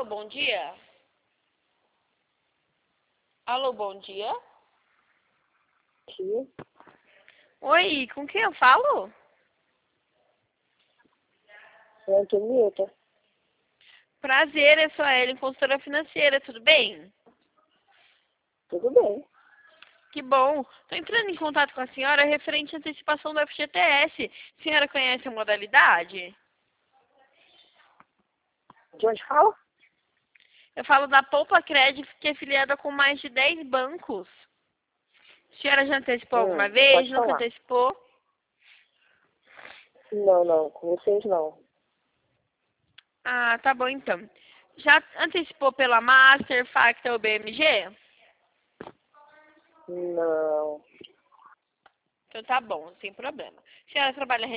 bom dia. Alô, bom dia. Sim. Oi, com quem eu falo? É Antonieta. Prazer, eu sou a Ellen, consultora financeira, tudo bem? Tudo bem. Que bom. Estou entrando em contato com a senhora referente à antecipação do FGTS. A senhora conhece a modalidade? De onde fala? Eu falo da Poupa Crédito, que é filiada com mais de 10 bancos. A senhora já antecipou alguma vez? Pode Nunca falar. antecipou? Não, com vocês não. Ah, tá bom então. Já antecipou pela Master, Facta ou BMG? Não. Então tá bom, sem problema. A senhora trabalha